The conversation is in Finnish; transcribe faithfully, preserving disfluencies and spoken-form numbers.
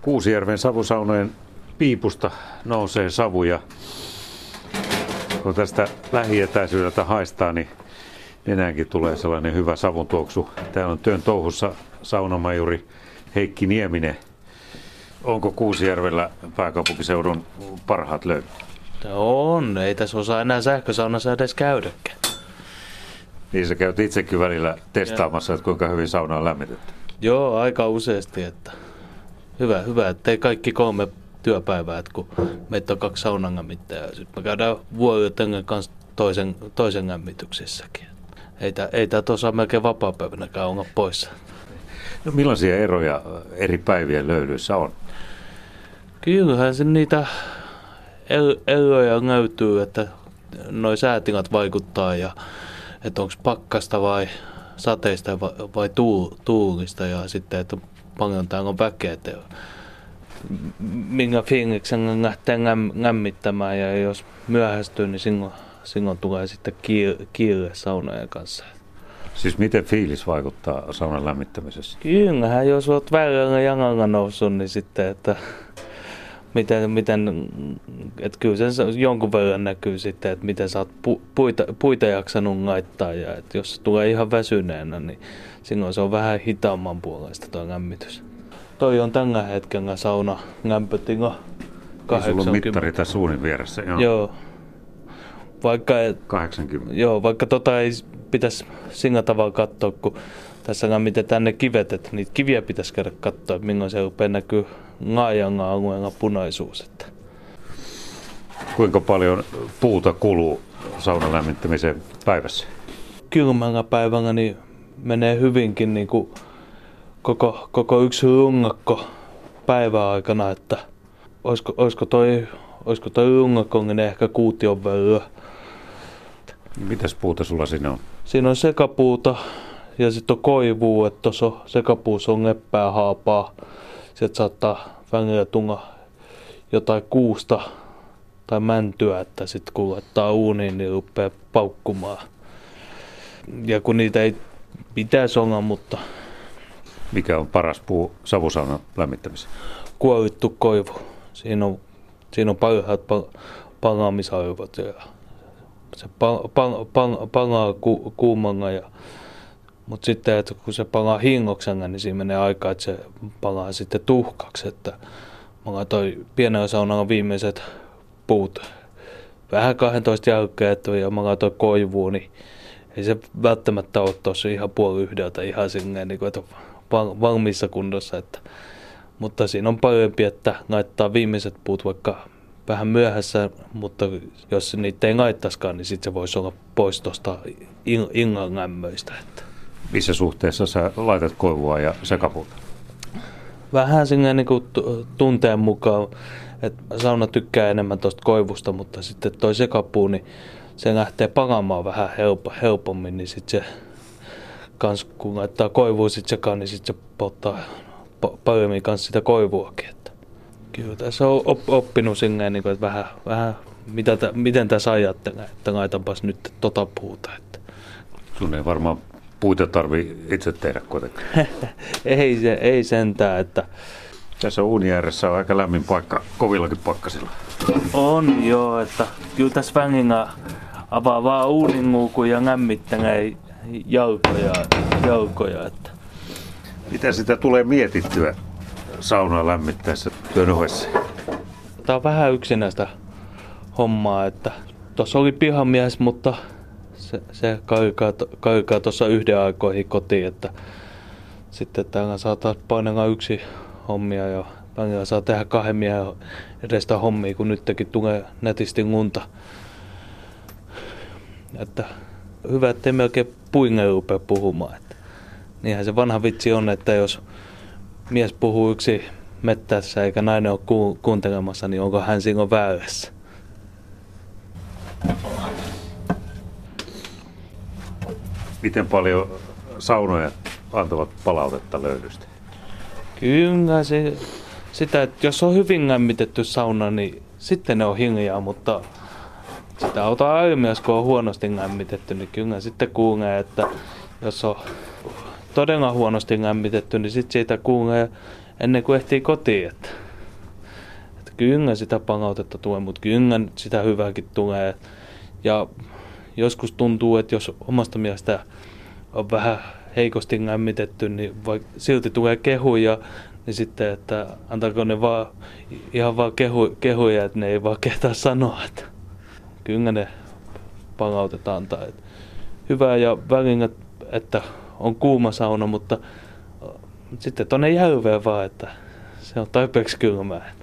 Kuusijärven savusaunojen piipusta nousee savuja. Kun tästä lähietäisyydeltä haistaa, niin enääkin tulee sellainen hyvä savun tuoksu. Täällä on työn touhussa saunamajuri Heikki Nieminen. Onko Kuusijärvellä pääkaupunkiseudun parhaat löydyt? On, ei tässä osaa enää sähkösaunassa edes käydäkään. Niin sä käyt itsekin välillä testaamassa, että kuinka hyvin sauna on lämmitetty. Joo, aika useasti. Että hyvä, hyvä, ettei kaikki kolme työpäivää, että kun meitä on kaksi saunan lämmittäjää. Sitten me käydään vuorotengen kanssa toisen, toisen lämmityksessäkin. Ei, ei täältä osaa melkein vapaapäivänäkään olla poissa. No millaisia eroja eri päivien löydyissä on? Kyllähän se niitä eroja näytyy, että noi säätilat vaikuttaa ja että onko pakkasta vai sateista vai, vai tuulista ja sitten, että paljon täällä on väkeä, että minkä fiiliksen lähtee lämmittämään ja jos myöhästyy, niin silloin, silloin tulee sitten kiire, kiire saunojen kanssa. Siis miten fiilis vaikuttaa saunan lämmittämisessä? Kyllähän, jos olet väärällä janalla noussut, niin sitten, että miten, miten että kyllä sen jonkun verran näkyy sitten, että miten sä oot pu, puita, puita jaksanut laittaa ja että jos se tulee ihan väsyneenä, niin silloin se on vähän hitaamman puolesta tuo lämmitys. Toi on tällä hetkellä sauna lämpötila kahdeksankymmentä. Sulla on mittari tässä suunin vieressä. Joo. Joo. Vaikka, kahdeksankymmentä. Joo, vaikka tota ei pitäisi sillä tavalla katsoa, kun tässä lämmitetään ne kivet, että niitä kiviä pitäisi käydä katsoa, että milloin se rupeaa näkyy laajalla alueella punaisuus. Että. Kuinka paljon puuta kuluu saunan lämmittämiseen päivässä? Kylmällä päivällä niin menee hyvinkin niin kuin koko, koko yksi rungakko päivän aikana, että olisiko, olisiko toi, olisiko toi rungakko niin ehkä kuution verran. Mitäs puuta sulla siinä on? Siinä on sekapuuta ja sitten on koivua, että tuossa sekapuussa on leppää, haapaa. Sieltä saattaa välillä tulla jotain kuusta tai mäntyä, että sitten kun laittaa uuniin, niin rupeaa paukkumaan. Ja kun niitä ei pitäisi olla, mutta... Mikä on paras puu savusaunan lämmittämiseen? Kuorittu koivu. Siinä on, siinä on parhaat pal- palaamisarvot. Ja se pal- pal- pal- palaa ku- kuumalla. Ja, mutta sitten, että kun se palaa hingoksella, niin siinä menee aikaa, että se palaa sitten tuhkaksi. Että mä laitoin pienellä saunalla viimeiset puut vähän kahdentoista jälkeen, ja mä laitoin koivuun, niin ei se välttämättä ole tuossa ihan puoli yhdeltä ihan silleen, niin kuin, että valmiissa kunnossa. Että, mutta siinä on parempi, että laittaa viimeiset puut vaikka vähän myöhässä, mutta jos niitä ei laittaisikaan, niin sitten se voisi olla pois tuosta illan lämmöistä. Että. Missä suhteessa sä laitat koivua ja sekapuuta? Vähän silleen niin kuin tunteen mukaan, että sauna tykkää enemmän tuosta koivusta, mutta sitten toi sekapuu, niin se lähtee palaamaan vähän helpo, helpommin, niin sitten se kans, kun laittaa koivua sit sekaan, niin sitten se polttaa paremmin kanssa sitä koivuakin. Että kyllä tässä on oppinut silleen, että vähän, vähän mitä tä, miten tässä ajattelee, että laitanpas nyt tota puuta. Että. Sun ei varmaan puita tarvii itse tehdä kuitenkaan. ei, se, ei sentään, että... Tässä uunin ääressä on aika lämmin paikka kovillakin pakkasilla. On joo, että kyllä tässä välillä avaa vaan uunin luukun ja lämmittelee jalkoja. jalkoja että. Mitä sitä tulee mietittyä saunaa lämmittäessä työn ohessa? Tämä on vähän yksinäistä hommaa, että tuossa oli pihamies, mutta se, se karkaa tuossa yhden aikoihin kotiin, että sitten täällä saa taas painella yksi hommia ja välillä saa tehdä kahden miehen edestä hommia, kun nytkin tulee netisti lunta. Että hyvä, ettei melkein puingen rupea puhumaan. Että niinhän se vanha vitsi on, että jos mies puhuu yksi mettässä eikä nainen ole ku- kuuntelemassa, niin onko hän silloin väärässä? Miten paljon saunoja antavat palautetta löydystä? Kyllä se, sitä, että jos on hyvin lämmitetty sauna, niin sitten ne on hiljaa, mutta sitä autaa armias, kun on huonosti lämmitetty, niin kyllä sitten kuulee, että jos on todella huonosti lämmitetty, niin sitten siitä kuulee ennen kuin ehtii kotiin. Että, että kyllä yngän sitä palautetta tulee, mutta kyllä yngän sitä hyvääkin tulee. Ja joskus tuntuu, että jos omasta mielestä on vähän heikosti lämmitetty, niin vaikka silti tulee kehuja, niin sitten, että antaako ne vaan, ihan vaan kehu, kehuja, että ne ei vaan kehtaa sanoa. Että kyllä ne palautetta antaa. Että hyvää ja välillä, että on kuuma sauna, mutta sitten tuonne järveen vaan, että se on tarpeeksi kylmää.